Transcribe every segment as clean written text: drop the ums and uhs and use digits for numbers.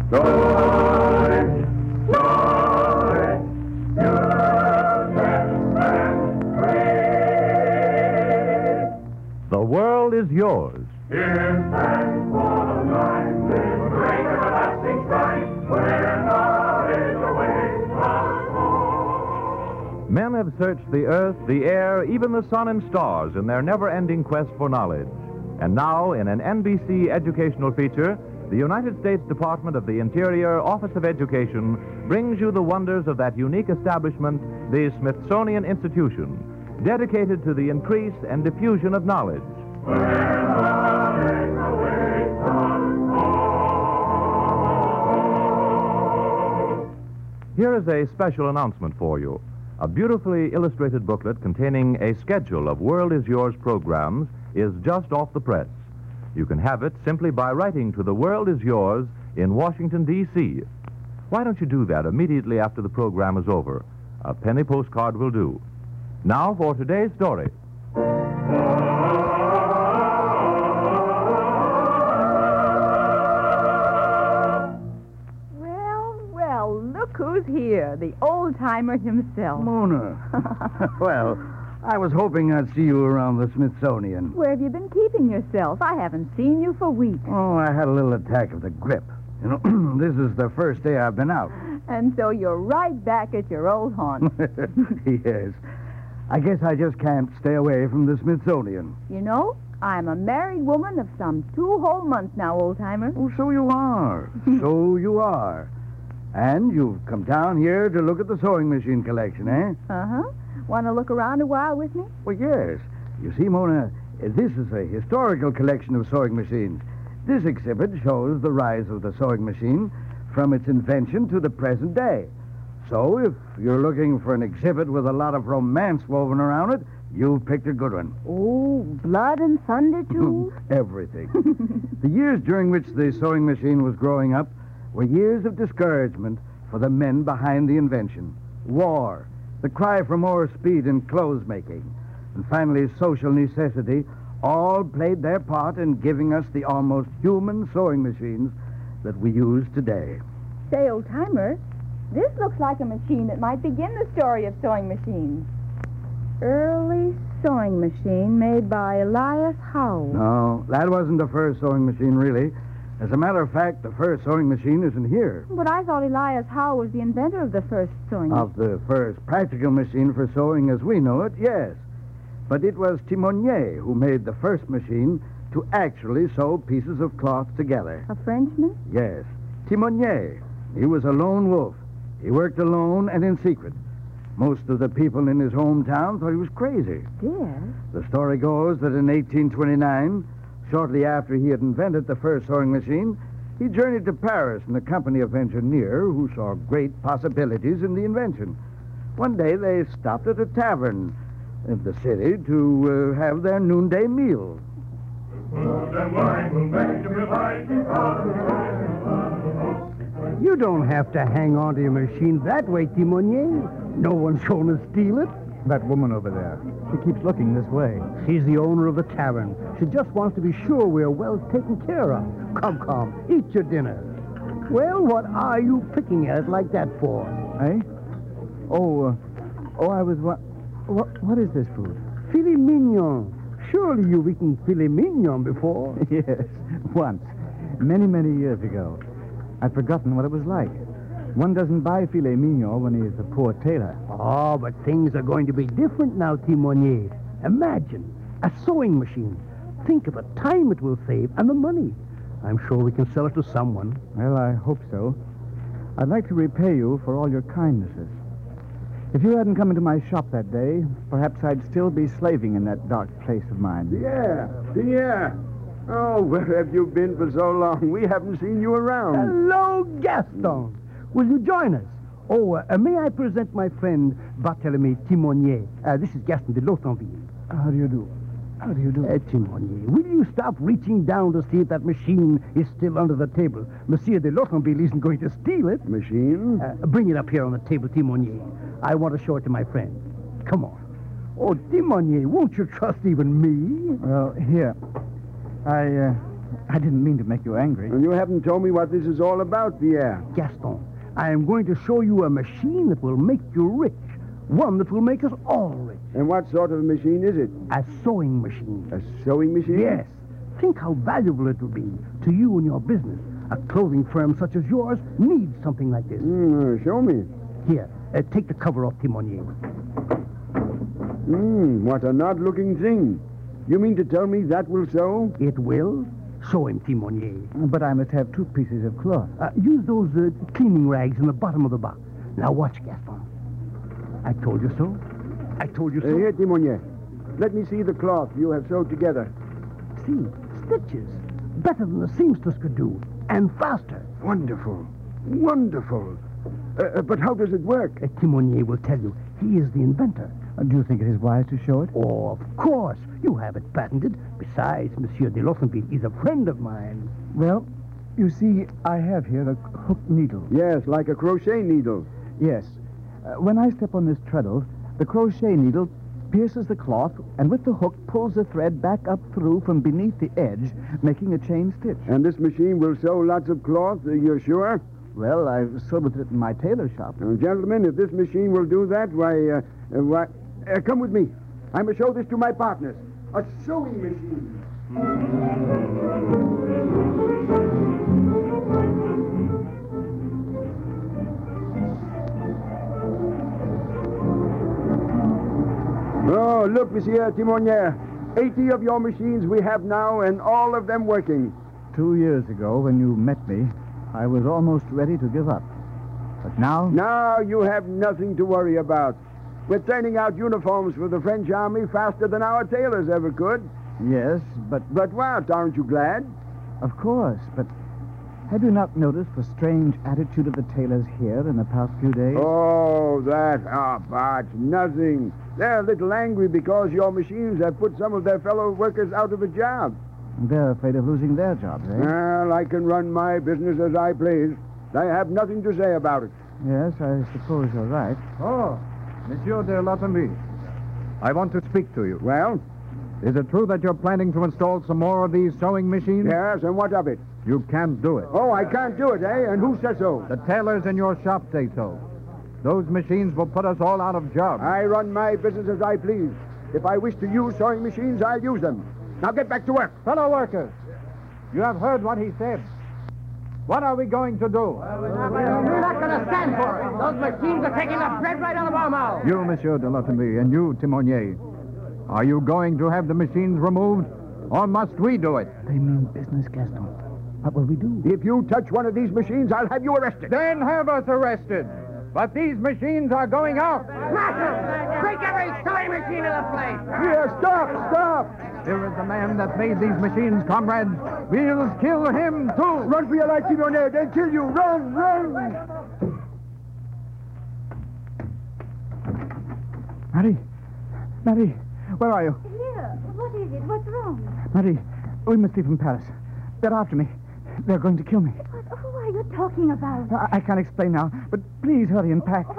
George, George, The world is yours. Here stands for the line, this great everlasting shrine, where knowledge awaits us all. Men have searched the earth, the air, even the sun and stars in their never-ending quest for knowledge. And now, in an NBC educational feature, the United States Department of the Interior Office of Education brings you the wonders of that unique establishment, the Smithsonian Institution, dedicated to the increase and diffusion of knowledge. Where knowledge awaits us all. Here is a special announcement for you. A beautifully illustrated booklet containing a schedule of World is Yours programs is just off the press. You can have it simply by writing to The World is Yours in Washington, D.C. Why don't you do that immediately after the program is over? A penny postcard will do. Now for today's story. Well, look who's here, the old-timer himself. Mona. Well, I was hoping I'd see you around the Smithsonian. Where have you been keeping yourself? I haven't seen you for weeks. Oh, I had a little attack of the grip. You know, this is the first day I've been out. And so you're right back at your old haunt. Yes. I guess I just can't stay away from the Smithsonian. You know, I'm a married woman of some 2 whole months now, old-timer. Oh, so you are. So you are. And you've come down here to look at the sewing machine collection, eh? Uh-huh. Want to look around a while with me? Well, yes. You see, Mona, this is a historical collection of sewing machines. This exhibit shows the rise of the sewing machine from its invention to the present day. So if you're looking for an exhibit with a lot of romance woven around it, you've picked a good one. Oh, blood and thunder, too? Everything. The years during which the sewing machine was growing up were years of discouragement for the men behind the invention. War, the cry for more speed in clothes making, and finally social necessity all played their part in giving us the almost human sewing machines that we use today. Say, old-timer, this looks like a machine that might begin the story of sewing machines. Early sewing machine made by Elias Howe. No, that wasn't the first sewing machine, really. As a matter of fact, the first sewing machine isn't here. But I thought Elias Howe was the inventor of the first sewing machine. Of the first practical machine for sewing as we know it, yes. But it was Timonier who made the first machine to actually sew pieces of cloth together. A Frenchman? Yes, Timonier. He was a lone wolf. He worked alone and in secret. Most of the people in his hometown thought he was crazy. Yes. The story goes that in 1829, shortly after he had invented the first sewing machine, he journeyed to Paris in the company of engineers who saw great possibilities in the invention. One day they stopped at a tavern in the city to have their noonday meal. Food and wine will make you revive You don't have to hang on to your machine that way, Timonier. No one's going to steal it. That woman over there, she keeps looking this way. She's the owner of the tavern. She just wants to be sure we're well taken care of. Come, eat your dinner. Well, what are you picking at it like that for? Eh? Oh, I was... What is this food? Filet mignon. Surely you've eaten filet mignon before. Yes, once. Many, many years ago. I've forgotten what it was like. One doesn't buy filet mignon when he's a poor tailor. Oh, but things are going to be different now, Timonier. Imagine, a sewing machine. Think of the time it will save and the money. I'm sure we can sell it to someone. Well, I hope so. I'd like to repay you for all your kindnesses. If you hadn't come into my shop that day, perhaps I'd still be slaving in that dark place of mine. Pierre. Oh, where have you been for so long? We haven't seen you around. Hello, Gaston. Will you join us? Oh, may I present my friend Barthélemy Timonier? This is Gaston de Lotanville. How do you do? Timonier, will you stop reaching down to see if that machine is still under the table? Monsieur de Lotanville isn't going to steal it. Machine? Bring it up here on the table, Timonier. I want to show it to my friend. Come on. Oh, Timonier, won't you trust even me? Well, here. I didn't mean to make you angry. And you haven't told me what this is all about, Pierre. Gaston, I am going to show you a machine that will make you rich. One that will make us all rich. And what sort of machine is it? A sewing machine. A sewing machine? Yes. Think how valuable it will be to you and your business. A clothing firm such as yours needs something like this. Show me. Here, take the cover off, Timonier. What an odd-looking thing. You mean to tell me that will sew? It will? Show him, Timonier. But I must have 2 pieces of cloth. Use those cleaning rags in the bottom of the box. Now watch, Gaston. I told you so. I told you so. Here, Timonier. Let me see the cloth you have sewed together. See, stitches. Better than the seamstress could do. And faster. Wonderful. Wonderful. But how does it work? Timonier will tell you. He is the inventor. Do you think it is wise to show it? Oh, of course. You have it patented. Besides, Monsieur de Loffenville is a friend of mine. Well, you see, I have here a hooked needle. Yes, like a crochet needle. Yes. When I step on this treadle, the crochet needle pierces the cloth, and with the hook pulls the thread back up through from beneath the edge, making a chain stitch. And this machine will sew lots of cloth, you're sure? Well, I've sewed with it in my tailor shop. Now, gentlemen, if this machine will do that, why, come with me. I must show this to my partners. A sewing machine. Oh, look, Monsieur Timonier. 80 of your machines we have now, and all of them working. 2 years ago, when you met me, I was almost ready to give up. But now... Now you have nothing to worry about. We're turning out uniforms for the French army faster than our tailors ever could. Yes, but... But what? Aren't you glad? Of course, but have you not noticed the strange attitude of the tailors here in the past few days? Oh, that... but nothing. They're a little angry because your machines have put some of their fellow workers out of a job. They're afraid of losing their jobs, eh? Well, I can run my business as I please. I have nothing to say about it. Yes, I suppose you're right. Oh, Monsieur de Lottemy, I want to speak to you. Well? Is it true that you're planning to install some more of these sewing machines? Yes, and what of it? You can't do it. Oh, I can't do it, eh? And who says so? The tailors in your shop say so. Those machines will put us all out of jobs. I run my business as I please. If I wish to use sewing machines, I'll use them. Now get back to work. Fellow workers, you have heard what he said. What are we going to do? We're not going to stand for it. Those machines are taking the bread right out of our mouths. You, Monsieur de Lottemy, and you, Timonier, are you going to have the machines removed, or must we do it? They mean business, Gaston. What will we do? If you touch one of these machines, I'll have you arrested. Then have us arrested. But these machines are going out. Smash them! Break every sewing machine in the place! Here, stop! Here is the man that made these machines, comrades. We'll kill him, too. Run for your life, Timonier. They'll kill you. Run! Marie, where are you? Here. What is it? What's wrong? Marie, we must leave from Paris. They're after me. They're going to kill me. Who are you talking about? I can't explain now, but please hurry and pack.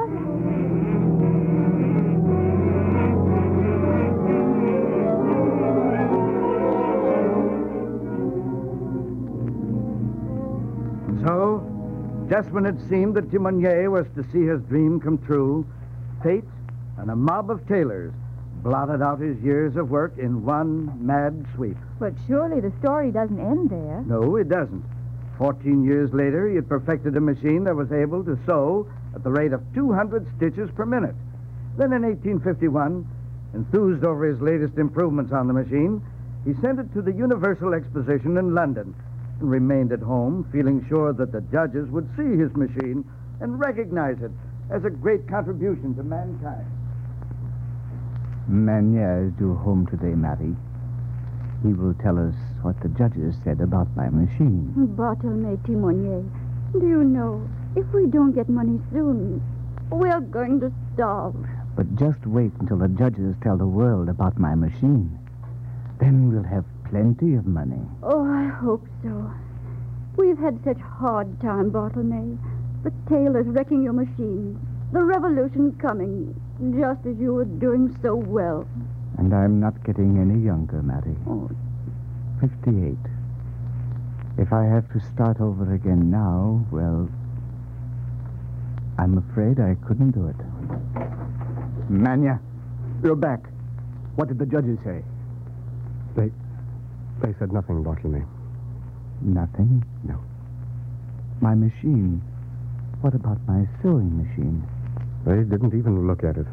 So, just when it seemed that Timonier was to see his dream come true, fate and a mob of tailors blotted out his years of work in one mad sweep. But surely the story doesn't end there. No, it doesn't. 14 years later, he had perfected a machine that was able to sew at the rate of 200 stitches per minute. Then in 1851, enthused over his latest improvements on the machine, he sent it to the Universal Exposition in London and remained at home, feeling sure that the judges would see his machine and recognize it as a great contribution to mankind. Manier is due home today, Marie. He will tell us what the judges said about my machine. Bartolome Timonier, do you know, if we don't get money soon, we're going to starve. But just wait until the judges tell the world about my machine. Then we'll have plenty of money. Oh, I hope so. We've had such hard time, Bartolome. The tailors wrecking your machines. The revolution coming, just as you were doing so well. And I'm not getting any younger, Marie. Oh. 58. If I have to start over again now, well, I'm afraid I couldn't do it. Manya, you're back. What did the judges say? They said nothing, Bartlemy. Nothing? No. My machine. What about my sewing machine? They didn't even look at it.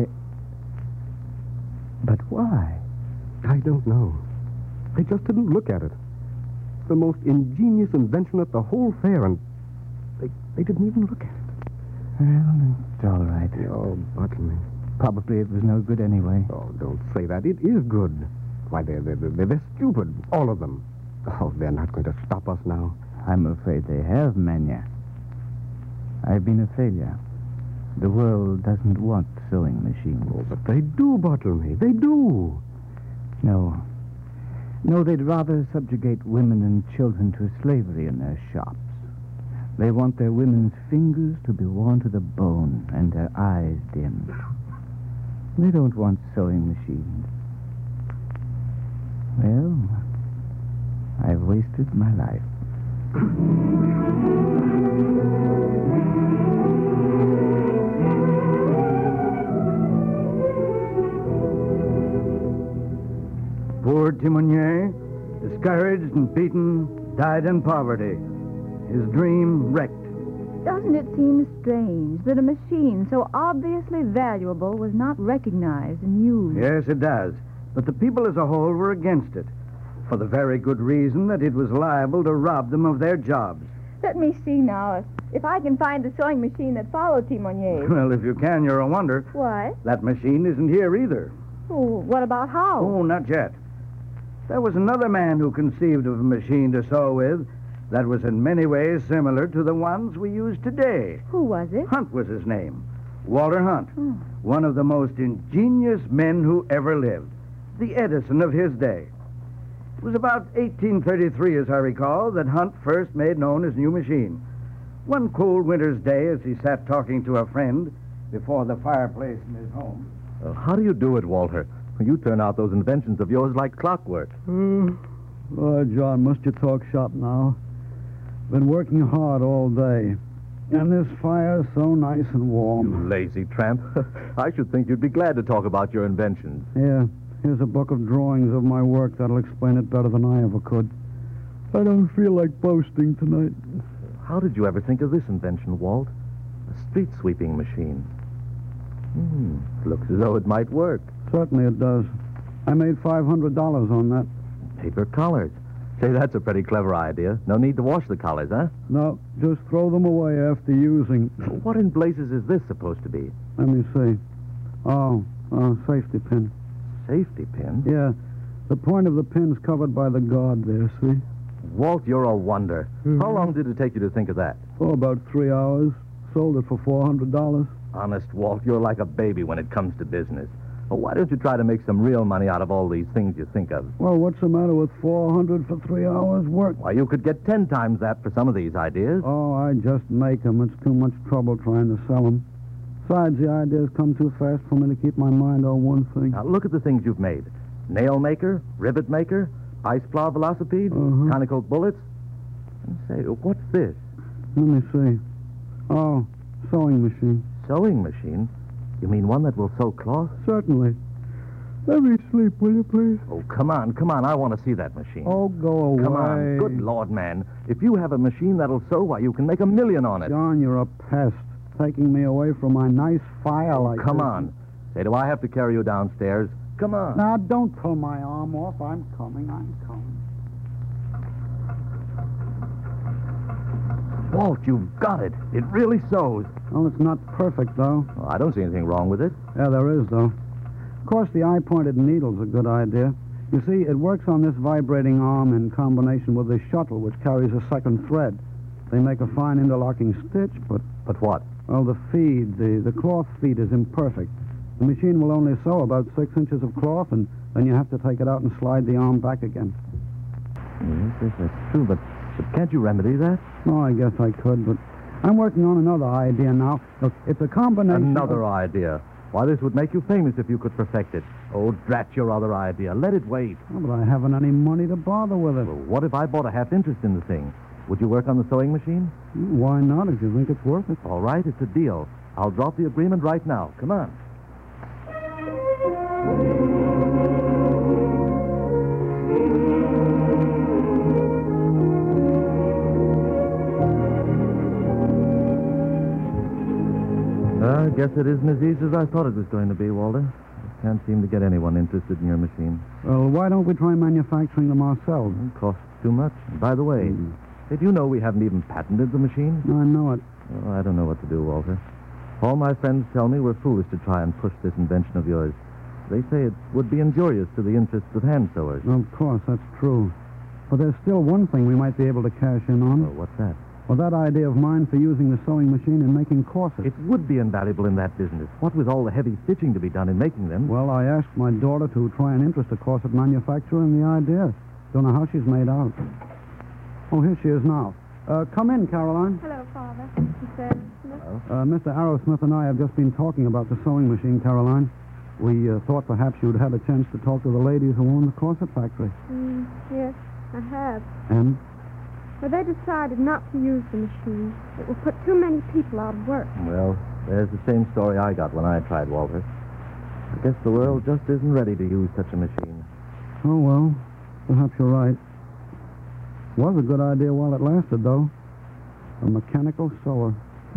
But why? I don't know. They just didn't look at it. The most ingenious invention at the whole fair, and they didn't even look at it. Well, it's all right. Oh, Bartlemy. Probably it was no good anyway. Oh, don't say that. It is good. Why, they're stupid, all of them. Oh, they're not going to stop us now. I'm afraid they have, Manya. I've been a failure. The world doesn't want sewing machines. Oh, but they do, Bartlemy. They do. No. No, they'd rather subjugate women and children to slavery in their shops. They want their women's fingers to be worn to the bone and their eyes dimmed. They don't want sewing machines. Well, I've wasted my life. Poor Timonier, discouraged and beaten, died in poverty. His dream wrecked. Doesn't it seem strange that a machine so obviously valuable was not recognized and used? Yes, it does. But the people as a whole were against it, for the very good reason that it was liable to rob them of their jobs. Let me see now if I can find the sewing machine that followed Timonier. Well, if you can, you're a wonder. What? That machine isn't here either. Oh, what about how? Oh, not yet. There was another man who conceived of a machine to sew with that was in many ways similar to the ones we use today. Who was it? Hunt was his name. Walter Hunt. One of the most ingenious men who ever lived. The Edison of his day. It was about 1833, as I recall, that Hunt first made known his new machine. One cold winter's day, as he sat talking to a friend before the fireplace in his home. How do you do it, Walter? You turn out those inventions of yours like clockwork. Oh, John, must you talk shop now? Been working hard all day. And this fire's so nice and warm. You lazy tramp. I should think you'd be glad to talk about your inventions. Yeah, here's a book of drawings of my work that'll explain it better than I ever could. I don't feel like boasting tonight. How did you ever think of this invention, Walt? A street sweeping machine. Looks as though it might work. Certainly it does. I made $500 on that. Paper collars. Say, that's a pretty clever idea. No need to wash the collars, huh? No, just throw them away after using. What in blazes is this supposed to be? Let me see. Oh, safety pin. Safety pin? Yeah. The point of the pin's covered by the guard there, see? Walt, you're a wonder. How long did it take you to think of that? Oh, about 3 hours. Sold it for $400. Honest, Walt, you're like a baby when it comes to business. Well, why don't you try to make some real money out of all these things you think of? Well, what's the matter with $400 for 3 hours' work? Why, you could get 10 times that for some of these ideas. Oh, I just make them. It's too much trouble trying to sell them. Besides, the ideas come too fast for me to keep my mind on one thing. Now, look at the things you've made. Nail maker, rivet maker, ice plow velocipede, conical bullets. And say, what's this? Let me see. Oh, sewing machine. Sewing machine? You mean one that will sew cloth? Certainly. Let me sleep, will you, please? Oh, come on. I want to see that machine. Oh, go away. Come on. Good Lord, man. If you have a machine that'll sew, why, you can make $1 million on it. John, you're a pest. Taking me away from my nice fire like Come this. on. Say, do I have to carry you downstairs? Come on. Now, don't pull my arm off. I'm coming. Walt, you've got it. It really sews. Well, it's not perfect, though. Well, I don't see anything wrong with it. Yeah, there is, though. Of course, the eye-pointed needle's a good idea. You see, it works on this vibrating arm in combination with this shuttle, which carries a second thread. They make a fine interlocking stitch, but... But what? Well, the feed, the cloth feed is imperfect. The machine will only sew about 6 inches of cloth, and then you have to take it out and slide the arm back again. Yes, that's true, but can't you remedy that? Oh, I guess I could, but I'm working on another idea now. Look, it's a combination Another idea. Why, this would make you famous if you could perfect it. Oh, drat your other idea. Let it wait. Oh, but I haven't any money to bother with it. Well, what if I bought a half interest in the thing? Would you work on the sewing machine? Why not, if you think it's worth it? All right, it's a deal. I'll drop the agreement right now. Come on. I guess it isn't as easy as I thought it was going to be, Walter. I can't seem to get anyone interested in your machine. Well, why don't we try manufacturing them ourselves? It costs too much. And by the way, did you know we haven't even patented the machine? I know it. Oh, I don't know what to do, Walter. All my friends tell me we're foolish to try and push this invention of yours. They say it would be injurious to the interests of hand sewers. Of course, that's true. But there's still one thing we might be able to cash in on. Oh, what's that? Well, that idea of mine for using the sewing machine in making corsets. It would be invaluable in that business. What with all the heavy stitching to be done in making them? Well, I asked my daughter to try and interest a corset manufacturer in the idea. Don't know how she's made out. Oh, here she is now. Come in, Caroline. Hello, Father. Mr. Smith. Mr. Arrowsmith and I have just been talking about the sewing machine, Caroline. We thought perhaps you'd had a chance to talk to the ladies who own the corset factory. Yes, I have. And? Well, they decided not to use the machine. It will put too many people out of work. Well, there's the same story I got when I tried, Walter. I guess the world just isn't ready to use such a machine. Oh, well, perhaps you're right. Was a good idea while it lasted, though. A mechanical sewer.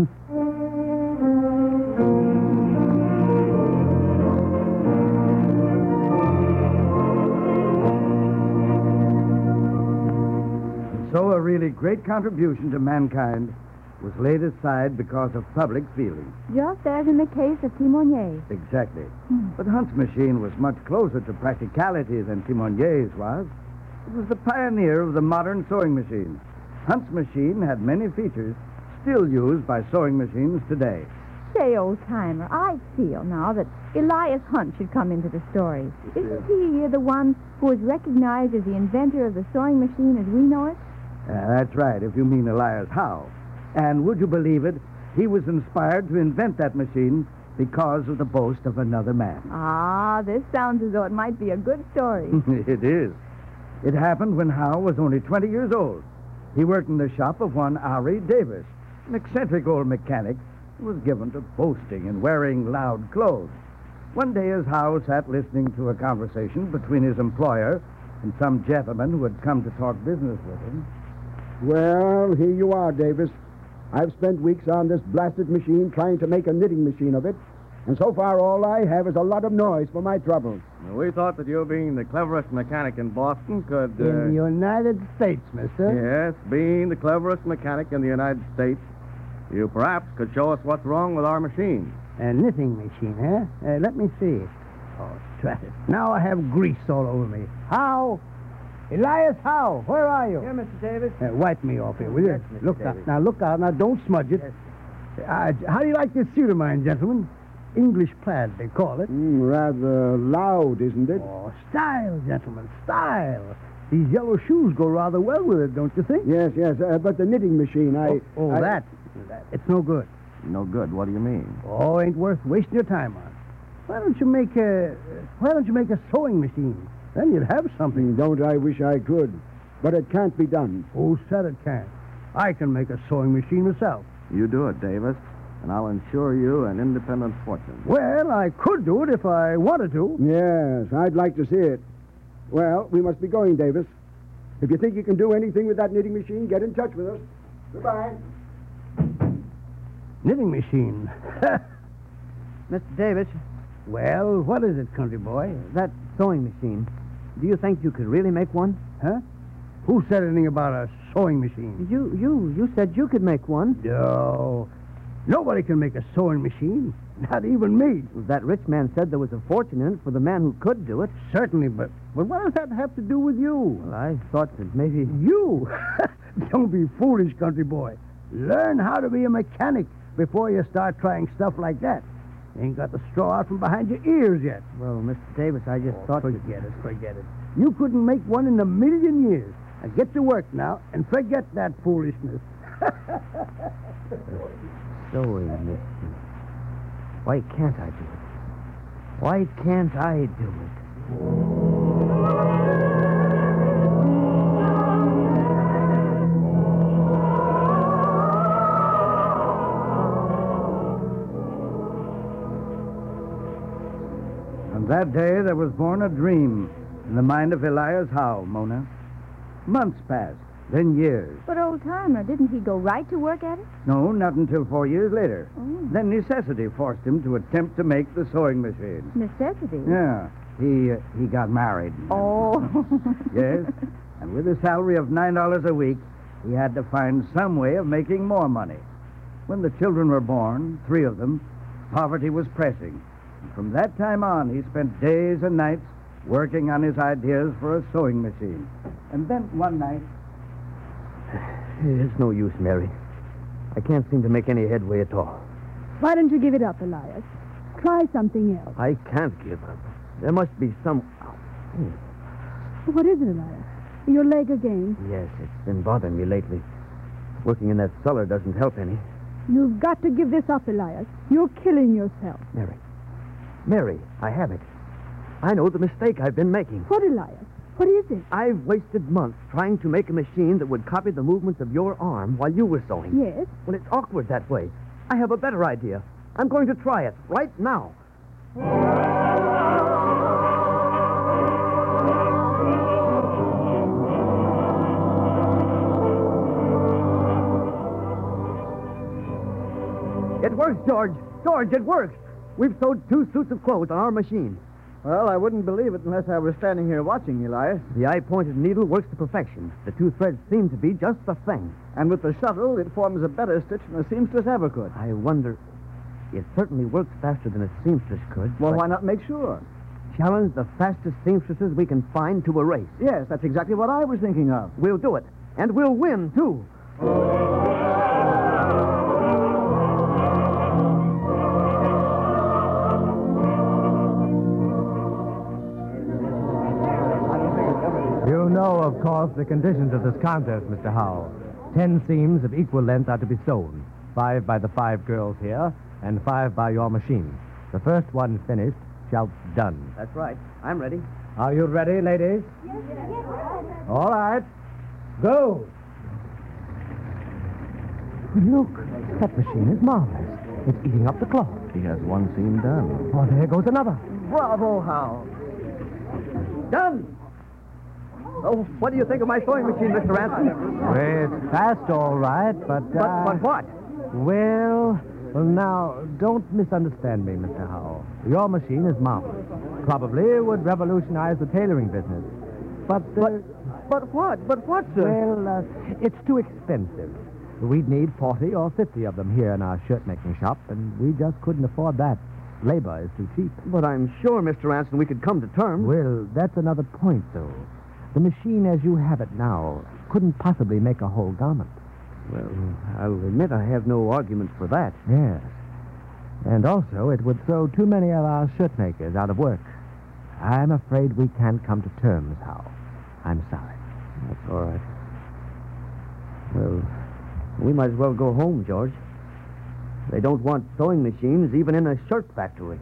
So a really great contribution to mankind was laid aside because of public feeling. Just as in the case of Timonier. Exactly. But Hunt's machine was much closer to practicality than Timonier's was. It was the pioneer of the modern sewing machine. Hunt's machine had many features still used by sewing machines today. Say, old-timer, I feel now that Elias Hunt should come into the story. Isn't he the one who was recognized as the inventor of the sewing machine as we know it? That's right, if you mean Elias Howe. And would you believe it, he was inspired to invent that machine because of the boast of another man. Ah, this sounds as though it might be a good story. It is. It happened when Howe was only 20 years old. He worked in the shop of one Ari Davis, an eccentric old mechanic who was given to boasting and wearing loud clothes. One day, as Howe sat listening to a conversation between his employer and some gentleman who had come to talk business with him. Well, here you are, Davis. I've spent weeks on this blasted machine trying to make a knitting machine of it, and so far all I have is a lot of noise for my trouble. We thought that you, being the cleverest mechanic in Boston, could... In the United States, mister. Yes, being the cleverest mechanic in the United States, you perhaps could show us what's wrong with our machine. A knitting machine, huh? Let me see. Oh, drat it. Now I have grease all over me. Howe! Elias Howe, where are you? Here, Mr. Davis. Wipe me off here, will you? Yes, Mr. Look Davis. out. Now, look out. Now, don't smudge it. Yes. How do you like this suit of mine, gentlemen? English plaid, they call it. Rather loud, isn't it? Oh, style, gentlemen, style. These yellow shoes go rather well with it, don't you think? Yes, but the knitting machine, That. It's no good. No good? What do you mean? Oh, ain't worth wasting your time on. Why don't you make a sewing machine? Then you'd have something. Don't I wish I could. But it can't be done. Who said it can't? I can make a sewing machine myself. You do it, Davis, and I'll ensure you an independent fortune. Well, I could do it if I wanted to. Yes, I'd like to see it. Well, we must be going, Davis. If you think you can do anything with that knitting machine, get in touch with us. Goodbye. Knitting machine. Mr. Davis, Well, what is it, country boy? that sewing machine, do you think you could really make one? Huh? Who said anything about a sewing machine? You said you could make one. No. Nobody can make a sewing machine. Not even me. That rich man said there was a fortune in it for the man who could do it. Certainly, but what does that have to do with you? Well, I thought that maybe... You? Don't be foolish, country boy. Learn how to be a mechanic before you start trying stuff like that. You ain't got the straw out from behind your ears yet. Well, Mr. Davis, I just thought... Forget it. You couldn't make one in a million years. Now get to work now and forget that foolishness. Sewing machine. Why can't I do it? Why can't I do it? On that day, there was born a dream in the mind of Elias Howe, Mona. Months passed, then years. But, old-timer, didn't he go right to work at it? No, not until 4 years later. Oh. Then necessity forced him to attempt to make the sewing machine. Necessity? Yeah, he got married. Oh. Yes, and with a salary of $9 a week, he had to find some way of making more money. When the children were born, 3 of them, poverty was pressing. And from that time on, he spent days and nights working on his ideas for a sewing machine. And then one night... It's no use, Mary. I can't seem to make any headway at all. Why don't you give it up, Elias? Try something else. I can't give up. There must be some... What is it, Elias? Your leg again? Yes, it's been bothering me lately. Working in that cellar doesn't help any. You've got to give this up, Elias. You're killing yourself. Mary, I have it. I know the mistake I've been making. What, Elias? What is it? I've wasted months trying to make a machine that would copy the movements of your arm while you were sewing. Yes? Well, it's awkward that way. I have a better idea. I'm going to try it right now. It works, George. George, it works. We've sewed 2 suits of clothes on our machine. Well, I wouldn't believe it unless I was standing here watching, Elias. The eye-pointed needle works to perfection. The 2 threads seem to be just the thing. And with the shuttle, it forms a better stitch than a seamstress ever could. I wonder... It certainly works faster than a seamstress could. Well, why not make sure? Challenge the fastest seamstresses we can find to a race. Yes, that's exactly what I was thinking of. We'll do it. And we'll win, too. You know, of course, the conditions of this contest, Mr. Howe. 10 seams of equal length are to be sewn. 5 by the 5 girls here, and 5 by your machine. The first one finished shouts done. That's right. I'm ready. Are you ready, ladies? Yes. All right. Go. Look, that machine is marvelous. It's eating up the cloth. He has 1 seam done. Oh, there goes another. Bravo, Hal. Done! Oh, what do you think of my sewing machine, Mr. Ransom? It's fast, all right, but... But what? Well, now, don't misunderstand me, Mr. Howe. Your machine is marvelous. Probably would revolutionize the tailoring business. But what? But what, sir? Well, it's too expensive. We'd need 40 or 50 of them here in our shirt-making shop, and we just couldn't afford that. Labor is too cheap. But I'm sure, Mr. Ransom, we could come to terms. Well, that's another point, though. The machine as you have it now couldn't possibly make a whole garment. Well, I'll admit I have no argument for that. Yes. And also, it would throw too many of our shirt makers out of work. I'm afraid we can't come to terms, Howe. I'm sorry. That's all right. Well, we might as well go home, George. They don't want sewing machines even in a shirt factory.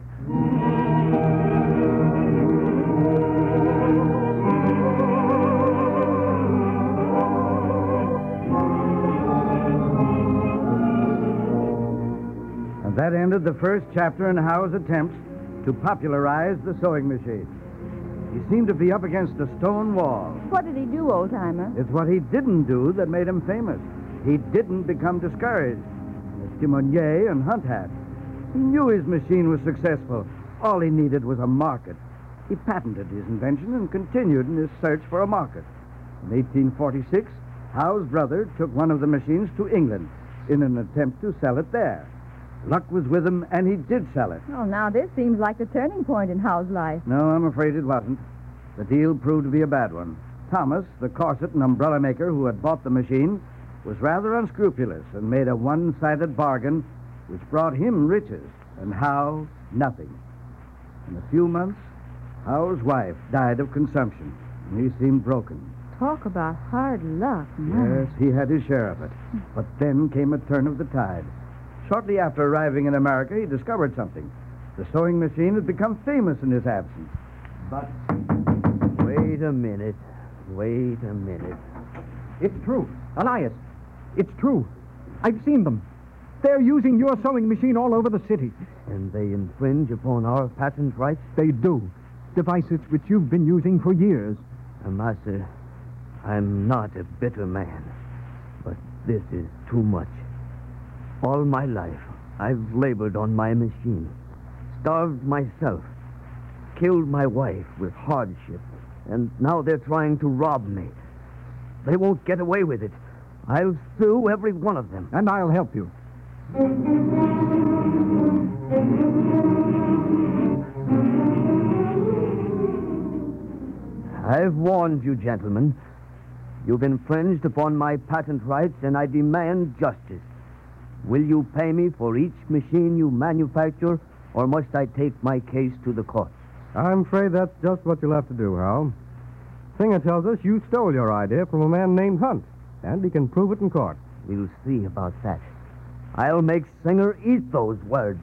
And that ended the first chapter in Howe's attempts to popularize the sewing machine. He seemed to be up against a stone wall. What did he do, old-timer? It's what he didn't do that made him famous. He didn't become discouraged, as Timonier and Hunt had. He knew his machine was successful. All he needed was a market. He patented his invention and continued in his search for a market. In 1846, Howe's brother took one of the machines to England in an attempt to sell it there. Luck was with him, and he did sell it. Oh, now this seems like the turning point in Howe's life. No, I'm afraid it wasn't. The deal proved to be a bad one. Thomas, the corset and umbrella maker who had bought the machine, was rather unscrupulous and made a one-sided bargain which brought him riches and Howe nothing. In a few months, Howe's wife died of consumption, and he seemed broken. Talk about hard luck, man. Yes, he had his share of it. But then came a turn of the tide. Shortly after arriving in America, he discovered something. The sewing machine had become famous in his absence. But Wait a minute. Wait a minute. It's true. Elias, it's true. I've seen them. They're using your sewing machine all over the city. And they infringe upon our patent rights? They do. Devices which you've been using for years. Master, I'm not a bitter man, but this is too much. All my life, I've labored on my machine, starved myself, killed my wife with hardship, and now they're trying to rob me. They won't get away with it. I'll sue every one of them. And I'll help you. I've warned you, gentlemen. You've infringed upon my patent rights, and I demand justice. Will you pay me for each machine you manufacture, or must I take my case to the court? I'm afraid that's just what you'll have to do, Hal. Singer tells us you stole your idea from a man named Hunt, and he can prove it in court. We'll see about that. I'll make Singer eat those words.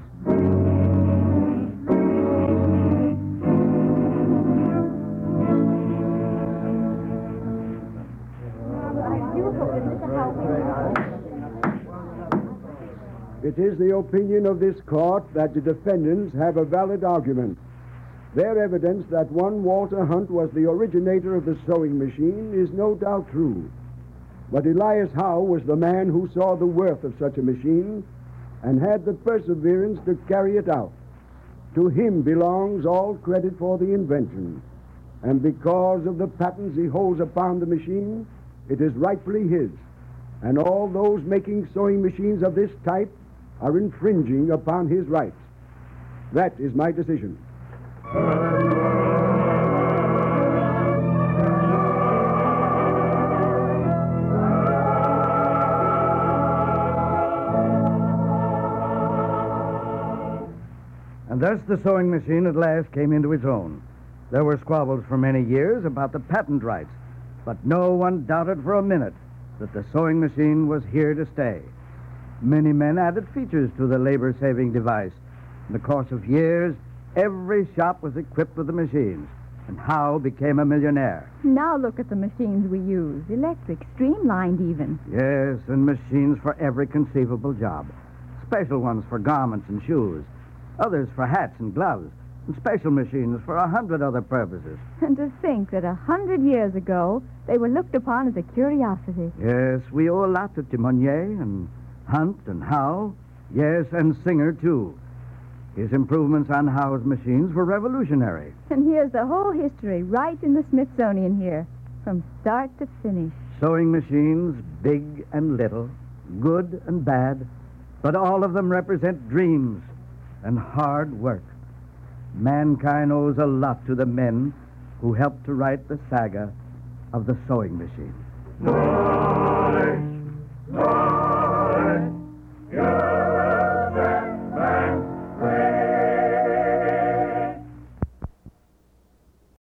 It is the opinion of this court that the defendants have a valid argument. Their evidence that one Walter Hunt was the originator of the sewing machine is no doubt true. But Elias Howe was the man who saw the worth of such a machine and had the perseverance to carry it out. To him belongs all credit for the invention. And because of the patents he holds upon the machine, it is rightfully his. And all those making sewing machines of this type are infringing upon his rights. That is my decision. And thus the sewing machine at last came into its own. There were squabbles for many years about the patent rights, but no one doubted for a minute that the sewing machine was here to stay. Many men added features to the labor-saving device. In the course of years, every shop was equipped with the machines, and Howe became a millionaire. Now look at the machines we use. Electric, streamlined even. Yes, and machines for every conceivable job. Special ones for garments and shoes, others for hats and gloves, and special machines for 100 other purposes. And to think that 100 years ago, they were looked upon as a curiosity. Yes, we owe a lot to Timonier and Hunt and Howe. Yes, and Singer, too. His improvements on Howe's machines were revolutionary. And here's the whole history right in the Smithsonian here, from start to finish. Sewing machines, big and little, good and bad, but all of them represent dreams and hard work. Mankind owes a lot to the men who helped to write the saga of the sewing machine. Knowledge